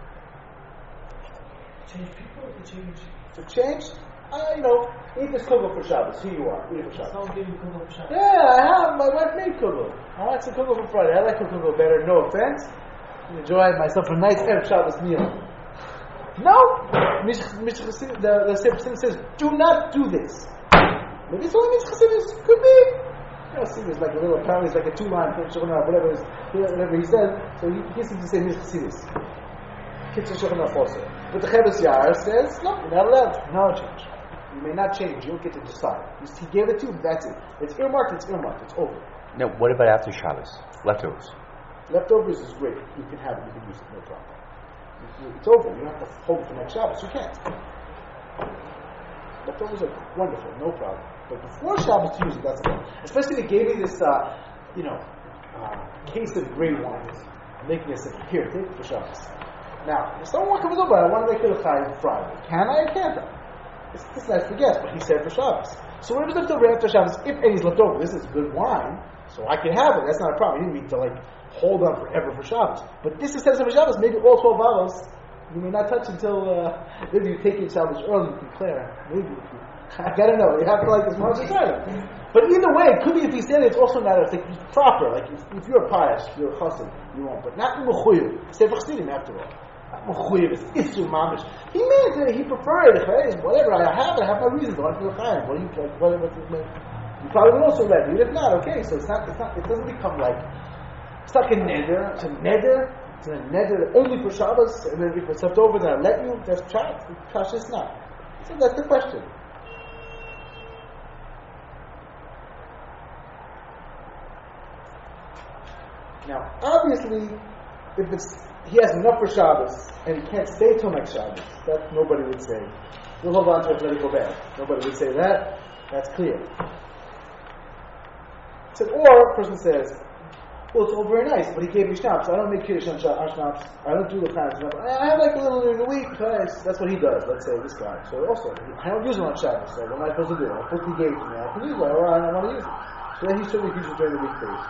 Speaker 3: Change people or to change?
Speaker 2: To change. Uh, you know, eat this kugel for Shabbos. Here you are, eat it for Shabbos.
Speaker 3: Someone gave you kugel for Shabbos.
Speaker 2: Yeah, I have. My wife made kugel. I like some kugel for Friday. I like kugel better. No offense. I enjoy myself a nice Erev Shabbos meal. No, Mish, Mish, the the Sefer Chassidim says, do not do this. Maybe it's only Mish Chassidus. Could be. You know, see, there's like a little. Apparently, it's like a two-line thing. Whatever, is, whatever he said. So he, he seems to say Mish Chassidus. Kitzur Shulchan Aruch also. But the Cheves Yair says, no, you're not allowed. No change. You may not change. You don't get to decide. He gave it to you. That's it. It's earmarked. It's earmarked. It's over.
Speaker 1: Now, what about after Shabbos? Leftovers.
Speaker 2: Leftovers is great. You can have it. You can use it. No problem. It's over. You don't have to hold it for next Shabbos. You can't. Leftovers are wonderful. No problem. But before Shabbos to use it, that's a problem. Especially they gave me this, uh, you know, uh, case of great wines. I'm making this here. Take it for Shabbos. Now, if someone comes over, I want to make it a chayim Friday. Can I or can't I? It's, it's nice to guess, but he said for Shabbos. So whatever's left over after Shabbos, if any's left over, this is good wine, so I can have it. That's not a problem. You didn't need to like hold on forever for Shabbos. But this is says for Shabbos. Maybe all twelve bottles you may not touch until uh, maybe you take your Shabbos early. You can clear. Maybe if you, I gotta know. You have to like as much as I. But either way, it could be if he said it, it's also not it's like proper. Like if, if you're a pious, you're a chassid, you won't. But not mechuyev. Sefer Chassidim after all. Mechuyev is isu mamish. He meant it. He preferred it. Whatever I have, I have my reasons. I want to feel chayim. What do you like? What, what's it mean? You probably will also let me. If not, okay. So it's not. It's not. It doesn't become like it's like a neder. It's a neder. It's a neder only for Shabbos. And then if it's left over, then I let you. That's trash. Trash is not. So that's the question. Now, obviously, if it's he has enough for Shabbos and he can't stay till next Shabbos, that nobody would say. We'll hold on to it, let it go bad. Nobody would say that. That's clear. So, or a person says, well, it's all very nice, but he gave me schnapps. I don't make kiddush on schnapps. I don't do the kind of stuff. I have like a little in a week. That's what he does. Let's say this guy. So also, I don't use it on Shabbos. So what am I supposed to do? I put he gave to me. I can use it, or I don't want to use it. So then he certainly uses it during the weekdays.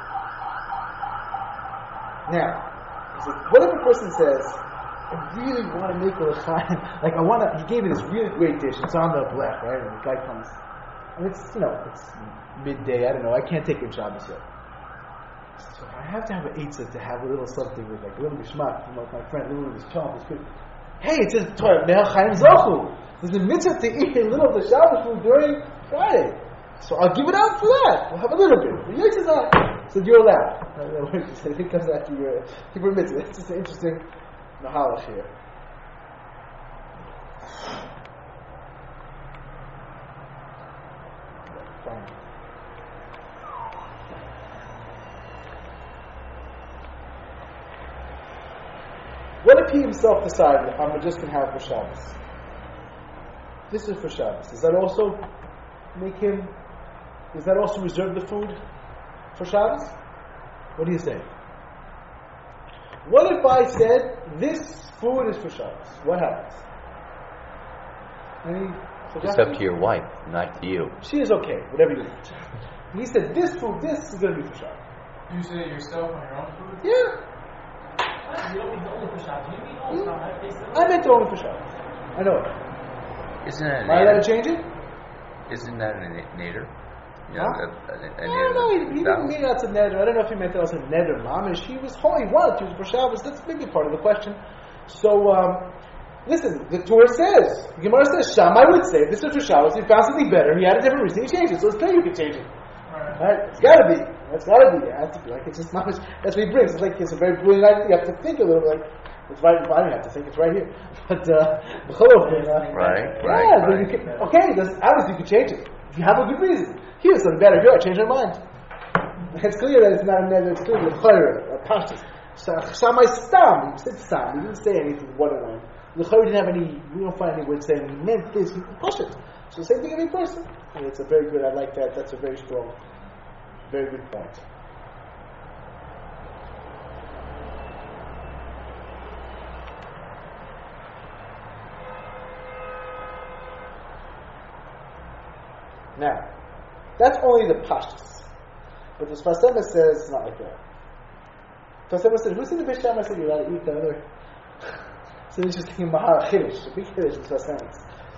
Speaker 2: Now, so what if a person says, I really want to make a l'chaim, like I want to, he gave me this really great dish, it's on the blech, right, and the guy comes, and it's, you know, it's midday, I don't know, I can't take in Shabbos yet. So I have to have an eitzah to have a little something with, like a little bishmak, you know, my friend, a little of his chomp, it's good. Hey, it says, Torah, Me'al Chaim Zochu. There's a mitzvah to eat a little of the Shabbos food during Friday. So I'll give it out for that. We'll have a little bit. The Yitzhak is not. So you're allowed. I think it comes after your Hebrew mitzvah. It's just an interesting mahalach here. Fine. What if he himself decided, I'm just going to have for Shabbos? This is for Shabbos. Does that also make him, does that also reserve the food for Shabbos? What do you say? What if I said, this food is for Shabbos? What happens? Any
Speaker 1: It's up to your wife, not to you.
Speaker 2: She is okay, whatever you eat. He said, this food, this is going to be for Shabbos.
Speaker 4: You say it yourself on your own food?
Speaker 2: Yeah.
Speaker 3: You don't mean only for Shabbos. You mean all the time, right? Basically.
Speaker 2: I meant only for Shabbos. I know it.
Speaker 1: Isn't that
Speaker 2: Am I allowed to change it?
Speaker 1: Isn't that a na- nader? You know,
Speaker 2: Huh?
Speaker 1: a, a, a
Speaker 2: I don't know. He, he didn't mean that's a neder. I don't know if he meant that was a neder mamish. He was holy. He wanted to use for Shabbos. That's maybe part of the question. So, um, listen. The Torah says, the Gemara says, Shammai would say, if this is for Shabbos, he found something better. He had a different reason. He changed it. So it's clear you can change it. Right? It's got to be. That's got to be. It has to be. Like it's just mamish. That's what he brings. It's like it's a very brilliant idea. You have to think a little bit. Like it's right. I don't have to think. It's right here. But uh, uh,
Speaker 1: right, right,
Speaker 2: yeah, but
Speaker 1: right.
Speaker 2: you can, okay. There's, obviously, you can change it if you have a good reason. Here's something better. Here, I changed my mind. It's clear that it's not a neder. It's clear that it's a pashtus. Shammai stam. He said stam. He didn't say anything waterline. The Chayr didn't have any. We don't find any word saying he meant this. He pushed it. So same thing every person. And it's a very good. I like that. That's a very strong, very good point. Now, that's only the pashtus. But the Sfas Emes says it's not like that. Sfas Emes said, who's in the Beis Shammai said you're allowed to eat the other? It's an interesting Mahar Chiddush, a big Chiddush in Sfas Emes.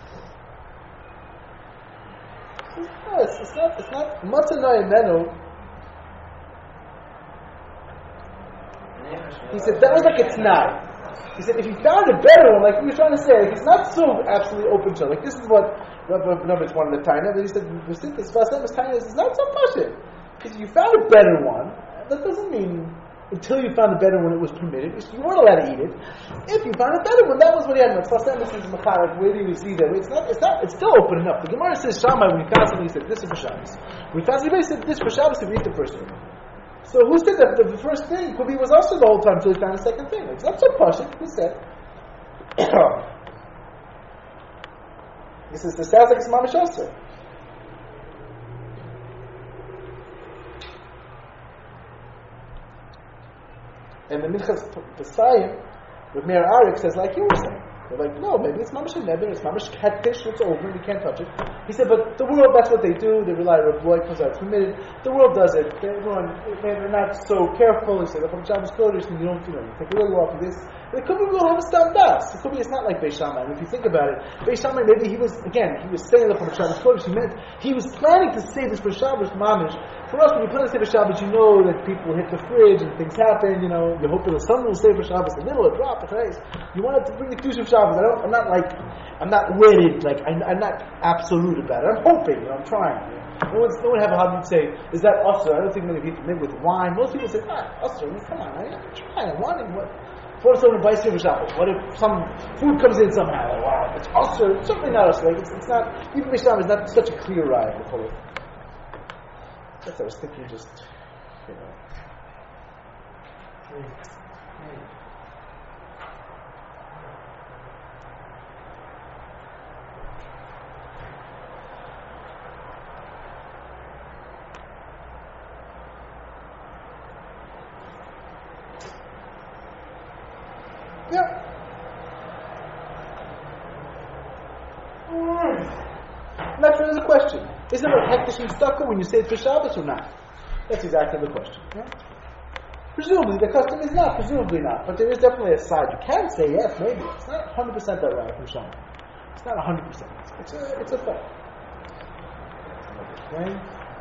Speaker 2: No, it's, it's not, it's not, Matzah no Imenu. He said, that was like a t'nai. He said, if you found a better one, like we were trying to say, like it's not so absolutely open to, like this is what Rabbi Novitz wanted to Taina, but he said, the Sfas Emes Taina is not so much it. Because you found a better one, that doesn't mean until you found a better one it was permitted. You weren't allowed to eat it. If you found a better one, that was what he had. Sfas Emes is Macharak, where do you see that? It's not, it's not, it's still open enough. The Gemara says, Shammai, when he found something, he said, this is for Shabbos. When he found something, he said, this is for Shabbos, if you eat the first one. So who said that the first thing could be was also the whole time until he found the second thing? It's not so pashut. Who said? This is the sounds like it's mamish also. And the Minchas Pesayim with Meir Arik says like you were saying. They're like, no, maybe it's mamish and neder, it's mamish catfish, it's over, we can't touch it. He said, but the world, that's what they do, they rely on Rabbi because it's permitted. The world does it. They, everyone, they're not so careful. He said, if I'm Shabbos Kodesh, then you don't, you know, you take a little off of this. But it could be we will have a stam das. It could be it's not like Beis Shammai. And if you think about it, Beis Shammai, maybe he was, again, he was saying that from Shabbos Kodesh, he meant, he was planning to say this for Shabbos mamish. For us, when you plan to say for Shabbos, you know that people hit the fridge and things happen, you know, you're hoping that someone will say for Shabbos, the middle, a drop, a trace. You wanted to bring the Kedusha of Shabbos. I don't, I'm not like, I'm not wedded, like, I, I'm not absolute about it. I'm hoping, you know, I'm trying. You know. No, one's, no one have a hobby to say, is that usher? I don't think many people, maybe with wine. Most people say, ah, usher, I mean, come on, I'm trying, I'm wanting what? What if someone invites you for Shabbos? What if some food comes in somehow? Like, wow, it's usher, it's certainly not usher. Like, it's, it's not, even Beis Shammai is not such a clear ride. That's what I was thinking, just, you know. Yeah. That's really the question. Isn't it a hektish and stucco when you say it's for Shabbos or not? That's exactly the question. Yeah? Presumably, the custom is not. Presumably not. But there is definitely a side. You can say yes, maybe. It's not one hundred percent that right from Shammai. It's not one hundred percent. It's a, it's a fact. Okay.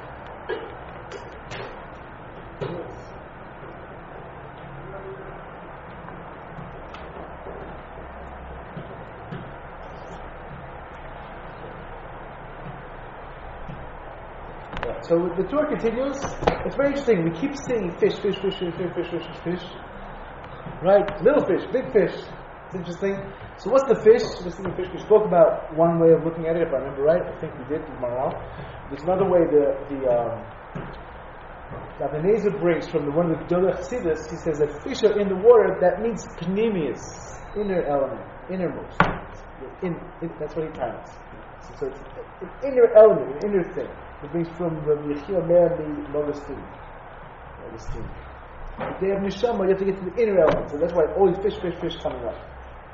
Speaker 2: So the tour continues. It's very interesting. We keep seeing fish, fish, fish, fish, fish, fish, fish, fish. Right? Little fish, big fish. It's interesting. So what's the fish? This is the fish. We spoke about one way of looking at it, if I remember right. I think we did with Maral. There's another way. The the um, that the Nezer brings from the one of the Gedolei Chassidus. He says that fish are in the water. That means pneumius, inner element, innermost. In, in, that's what he times. So, so it's an inner element, an inner thing. It brings from the Yechia Meir Augustine. Augustine. If they have neshama, you have to get to the inner element. So that's why always fish, fish, fish coming up.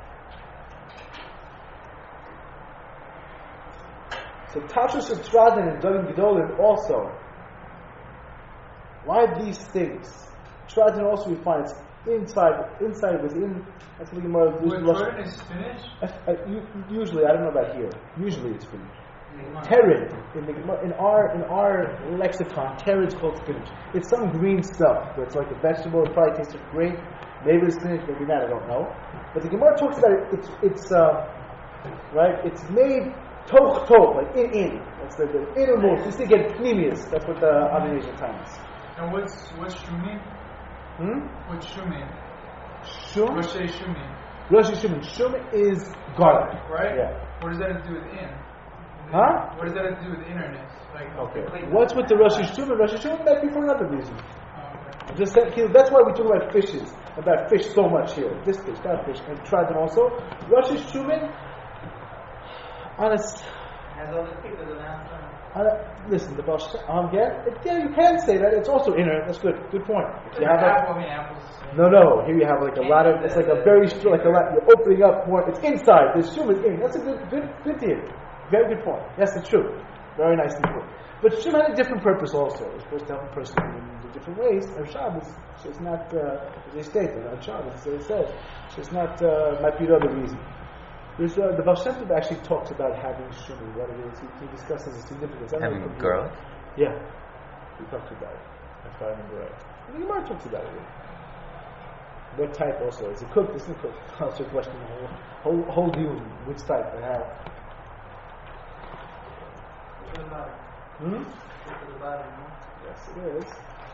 Speaker 2: So Tashus Utradan and Dagim Gedolim also. Why these things? Tradan also we find it's inside. Inside was in. That's what the Gemara.
Speaker 4: With Jordan is spinach?
Speaker 2: Uh, usually, I don't know about here. Usually, it's spinach. Terid in the in our in our lexicon, terid's called spinach. It's some green stuff, but it's like a vegetable. It probably tastes great. Maybe it's spinach, maybe not. I don't know. But the Gemara talks about it. It's it's uh, right. It's made toch toch, like in in. That's the, the innermost. You still get pneumius. That's what the Avination times.
Speaker 4: And what's what's shumim?
Speaker 2: Hmm.
Speaker 4: What's shumim?
Speaker 2: Shum.
Speaker 4: Rosh shumim.
Speaker 2: Rosh Shumim. Shum is garlic.
Speaker 4: Right.
Speaker 2: Yeah.
Speaker 4: What does that have to do with in?
Speaker 2: Huh?
Speaker 4: What does that have to do with interness? Like,
Speaker 2: Okay. What's with the Rosh Hashanah? Rosh Hashanah might be for another reason.
Speaker 4: Oh, okay.
Speaker 2: Just that, that's why we talk about fishes, about fish so much here. This fish, that fish, and try them also. Rosh Hashanah, honest.
Speaker 3: Has all the people that last time.
Speaker 2: Uh, listen, the Baal Shem- um, yeah, it, yeah, you can say that. It's also inner. That's good. Good point. If you have
Speaker 4: apple,
Speaker 2: a,
Speaker 4: I mean, apples.
Speaker 2: no, no. Here you have like a lot of. It's like a very strong, like a lot. You're opening up more. It's inside. The shum is in. That's a good, good, good deal. Very good point. That's the truth. Very nicely put. But shum had a different purpose also. It's supposed to help a person in different ways. On Shabbos, so it's not, uh, as they stated, on Shabbos, as they said, so it's not, uh, might be another reason. There's, uh, the Baal Shem Tov actually talks about having shum, what it is. He, he discusses its significance. I don't
Speaker 1: Having
Speaker 2: know if
Speaker 1: garlic?
Speaker 2: Yeah. He talks about it. If I remember right. And the Gemara talks about it. What type also? Is it cooked? Isn't it cooked? That's your question. Whole, whole, whole deal. Which type they have.
Speaker 3: To the bottom.
Speaker 2: Hmm?
Speaker 3: To the bottom, no?
Speaker 2: Yes, it is.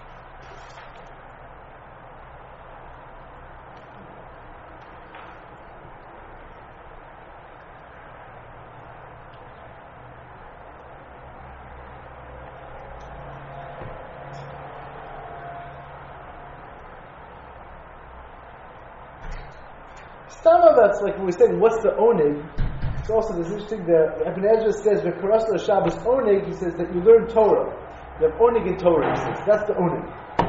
Speaker 2: Some of us, like when we say, what's the onig? It's also this interesting. The Ibn Ezra says, "V'karasla Shabbos onig." He says that you learn Torah. You have onig in Torah. He says that's the onig.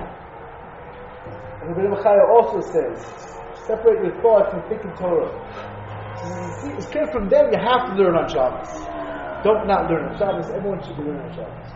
Speaker 2: And Rabbi Machaya also says, separate your thoughts from thinking Torah. See, it's clear from them you have to learn on Shabbos. Don't not learn on Shabbos. Everyone should be learning on Shabbos.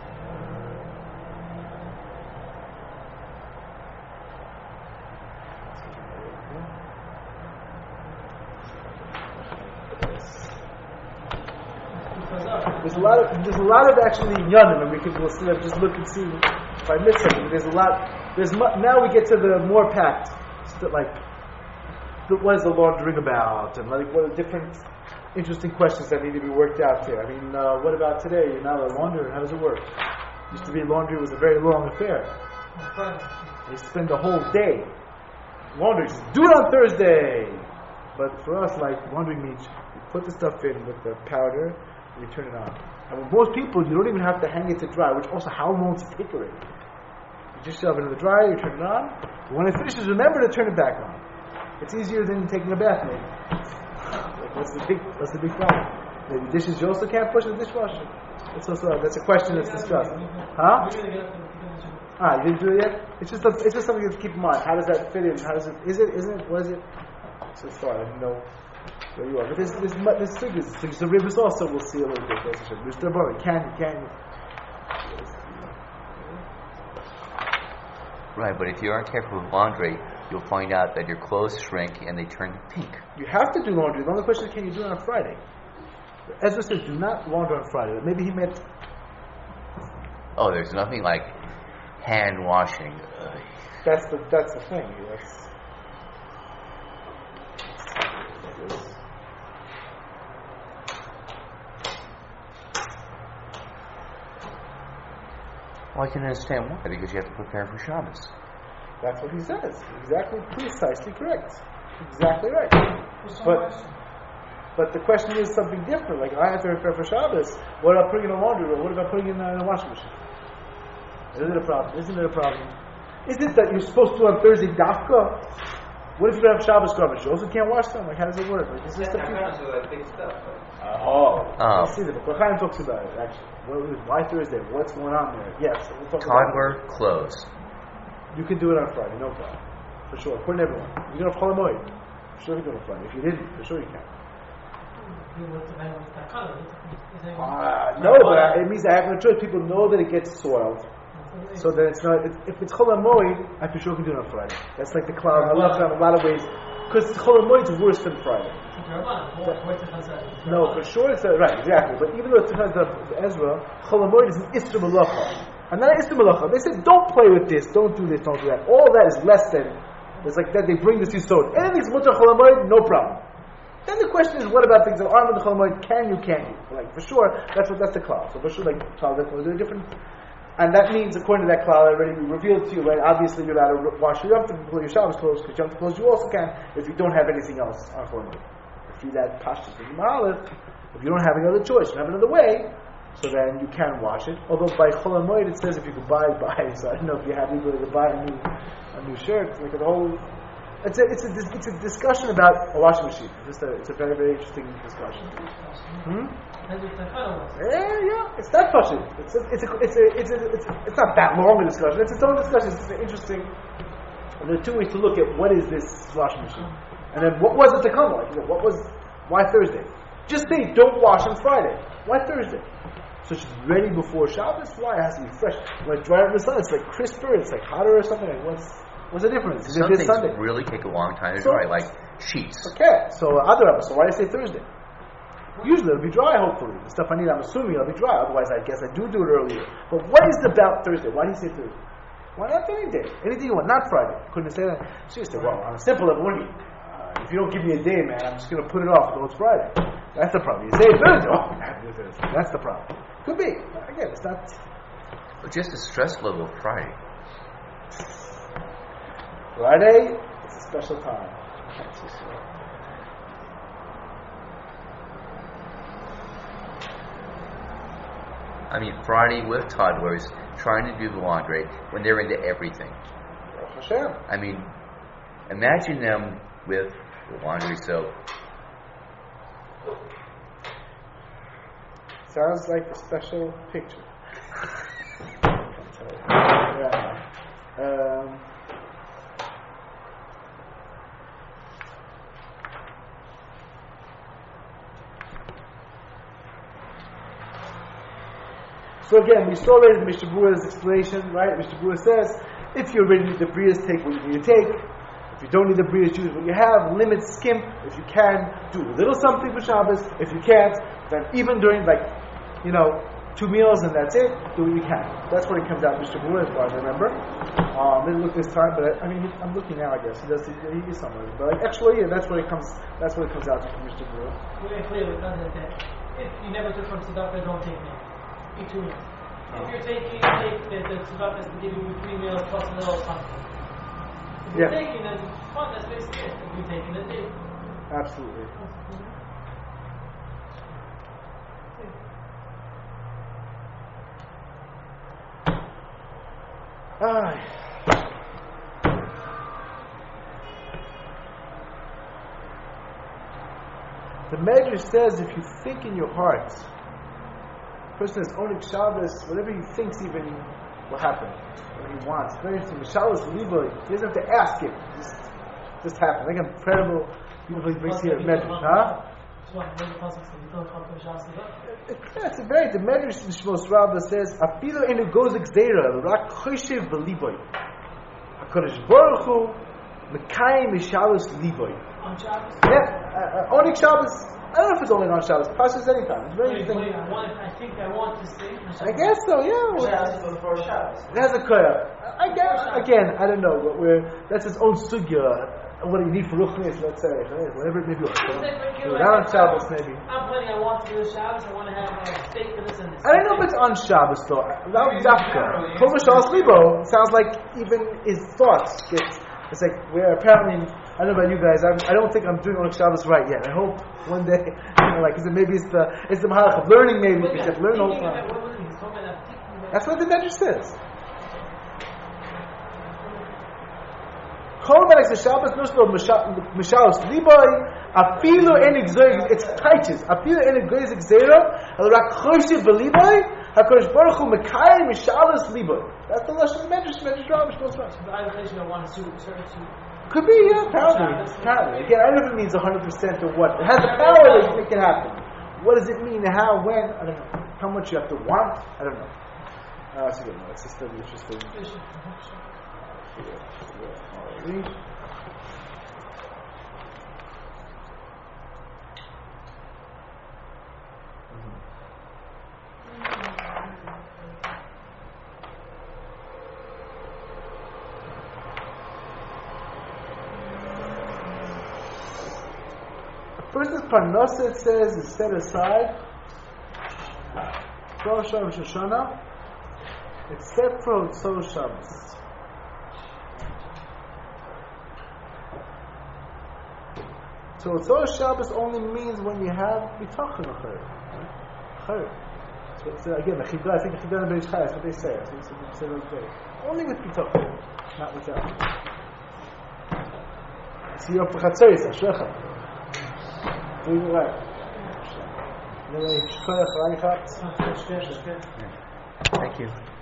Speaker 2: There's a lot of there's a lot of actually yanim, and we can we'll still just look and see if I miss something. There's a lot. There's mu- now we get to the more packed, st- like the, what is the laundering about, and like what are different interesting questions that need to be worked out here. I mean, uh, what about today? You're now a launderer. How does it work? Used to be laundry was a very long affair. They spend the whole day laundering. Just do it on Thursday. But for us, like laundering means you put the stuff in with the powder. You turn it on. And with most people, you don't even have to hang it to dry, which also, how long does it take already? You just shove it in the dryer, you turn it on. But when it finishes, remember to turn it back on. It's easier than taking a bath, maybe. Like, what's the big, what's the big problem? Maybe dishes you also can't push in the dishwasher. That's also, that's a question that's discussed. Huh? Ah, you didn't do it yet? It's just, a, it's just something to keep in mind. How does that fit in? How does it, is it, isn't it, what is it? So sorry, I didn't know. Where you are, but there's there's there's figures. There's the rivers also. We'll see a little bit. There's the brother. Can can.
Speaker 1: Right, but if you aren't careful with laundry, you'll find out that your clothes shrink and they turn pink.
Speaker 2: You have to do laundry. The only question is, can you do it on Friday? Ezra says, do not launder on Friday. Maybe he meant.
Speaker 1: Oh, there's nothing like hand washing. Ugh.
Speaker 2: That's the that's the thing. That's.
Speaker 1: Well, I can understand why, because you have to prepare for Shabbos.
Speaker 2: That's what he says. Exactly, precisely correct. Exactly right. But but the question is something different. Like, I have to prepare for Shabbos. What about putting in a laundry room? What about putting in a, in a washing machine? Isn't it a problem? Isn't it a problem? Is it that you're supposed to on Thursday dafka? What if you don't have Shabbos garments? You also can't wash them. Like, how does it work? Like, is this stuff?
Speaker 3: big stuff.
Speaker 2: Oh,
Speaker 1: Oh.
Speaker 2: I see that. But Chaim talks about it actually. What, why Thursday? What's going on there? Yes, we'll talk
Speaker 1: Toddler
Speaker 2: about it.
Speaker 1: clothes.
Speaker 2: You can do it on Friday, no problem, for sure. According to everyone, you can have Chol Hamoed. For sure, you can do it on Friday. If you didn't, for sure you can.
Speaker 3: Uh,
Speaker 2: Uh, no, but I, it means I have no choice. People know that it gets soiled. So then it's not. It's, if it's Chol HaMoed, I for sure can do it on Friday. That's like the cloud. I love that in a lot of ways because Chol HaMoed is worse than Friday. No, for sure it's a, right, exactly. But even though it's the Ezra, Chol HaMoed is an Isra Malacha. And not an Isra Malacha. They said, don't play with this, don't do this, don't do that. All that is less than. It's like that. They bring this Yisod. Anything's Mutar Chol HaMoed, no problem. Then the question is, what about things that aren't Mutar Chol HaMoed? Can you? Can you? Like for sure, that's what that's the cloud. So for sure, like cloud, that's going to do different. And that means, according to that cloud, I already revealed to you, right? Obviously, you're allowed to wash your Yom Tov before your Shabbos clothes, because Yom Tov clothes you also can if you don't have anything else on Chol HaMoed. If you that pashtus with Mahalif, if you don't have any other choice, you don't have another way, so then you can wash it. Although by Chol HaMoed it says if you could buy, buy. So I don't know if you have the ability to buy a new, a new shirt. Like the whole, it's a, it's a, it's a discussion about a washing machine. It's a, it's a very, very interesting discussion. Hmm? Yeah, yeah, it's not pashut. It's a, it's a, it's a, it's a, it's a, it's not that long a discussion. It's its own discussion. It's an interesting. And there are two ways to look at what is this washing machine, and then what was it to come like? You know, what was why Thursday? Just say don't wash on Friday. Why Thursday? So it's ready before Shabbos. Why it has to be fresh? Like dry it in the sun, it's like crisper. It's like hotter or something. Like what's what's the difference?
Speaker 1: Some things Sunday. Really take a long time to
Speaker 2: so,
Speaker 1: dry, like sheets.
Speaker 2: Okay, so other So why do I say Thursday? Usually it'll be dry, hopefully. The stuff I need, I'm assuming it'll be dry. Otherwise, I guess I do do it earlier. But what is it about Thursday? Why do you say Thursday? Why not any day? Anything you want, not Friday. Couldn't say that. So you say, well, on a simple level, what do you mean? Uh, if you don't give me a day, man, I'm just going to put it off until it's Friday. That's the problem. You say Thursday. Oh, that's the problem. Could be. Again, it's not.
Speaker 1: But just the stress level of Friday.
Speaker 2: Friday, it's a special time.
Speaker 1: I mean, Friday with toddlers trying to do the laundry when they're into everything. I mean, imagine them with the laundry soap.
Speaker 2: Sounds like a special picture. Yeah. Um, So again, we saw already the Mishnah Berurah's explanation, right? Mishnah Berurah says, if you already need the brias, take what you need to take. If you don't need the brias, choose what you have. Limit, skimp. If you can, do a little something for Shabbos. If you can't, then even during, like, you know, two meals and that's it, do what you can. That's what it comes out, Mishnah Berurah, as far as I remember. Um, didn't look this time, but I, I mean, I'm looking now, I guess. He does, he, he is somewhere. But like, actually, yeah, that's what it comes, that's what it comes out to from Mishnah Berurah.
Speaker 3: Very clearly, if you never took from tzedakah, don't take me. Eat two meals. If you're taking, take the, the tzedakah is giving you three meals plus a little something. If you're
Speaker 2: Yeah.
Speaker 3: taking, then fine, that's basically it. If you're taking, then take.
Speaker 2: Absolutely. Ah. The Medrash says if you think in your heart, the person is owning Shabbos, whatever he thinks even will happen, what he wants. Very interesting. Shabbos Liboy, he doesn't have to ask it. Just, just happen. Like incredible, beautiful he brings here at Medrash. Huh? Yeah, it's a very, the Medrash in Shmos Rabbah says, Afilu enu goes exera, rak choshev v'liboy. HaKadosh Baruch Hu, Mekayim Shabbos liboy.
Speaker 3: On Shabbos?
Speaker 2: Yeah, uh, owning Shabbos. I don't know if it's only on Shabbos. Pashas anytime. It's very interesting.
Speaker 3: I, want, I think I want to say.
Speaker 2: I guess so. Yeah.
Speaker 4: Shabbos before Shabbos.
Speaker 2: It has a koyah. I guess again. I don't know. But we're that's his own sugya. What do you need for ruchnis? Let's say whatever it may be. So, so on Shabbos maybe.
Speaker 3: I'm planning. I want to do Shabbos. I want to have a steak for this and this.
Speaker 2: I don't know if it's on Shabbos though. Without dafka. Kol Shabbos libo sounds like even his thoughts get. It's like we're apparently. I don't know about you guys. I'm, I don't think I'm doing on Shabbos right yet. I hope one day, you know, like, is it maybe it's the it's the mahalach of learning. Maybe because you have to learn all the time. That's what the Medrash says. Kol Malach Shabbos Nuslo Mishalos Liboy Afilu En Gzeira. It's taiches. Afilu En Gzeira. El Rak Choshev V'Liboy. HaKadosh Baruch Hu Mekayim Mishalos Liboy. That's the lashon Medrash. Medrash Rabbah Shmos Rabbah.
Speaker 3: I don't want to suit certain suit.
Speaker 2: Could be, yeah, apparently. apparently. Again, I don't know if it means one hundred percent or what. It has the power to make it happen. What does it mean? How? When? I don't know. How much you have to want? I don't know. Ah, that's a good one. That's just very interesting. First is Parnasa, it says, is set aside. Rosh Hashanah. Except for Hotzot Shabbos. So Hotzot Shabbos only means when you have bitachon achar. So, so again, the Chida, I think the Chida and Beis Chai, that's what they say. So it's what they say like that. Only with bitachon, not without. So you're up for Chatzos, Ashrecha. Doing it right. Anyway,
Speaker 1: Thank you.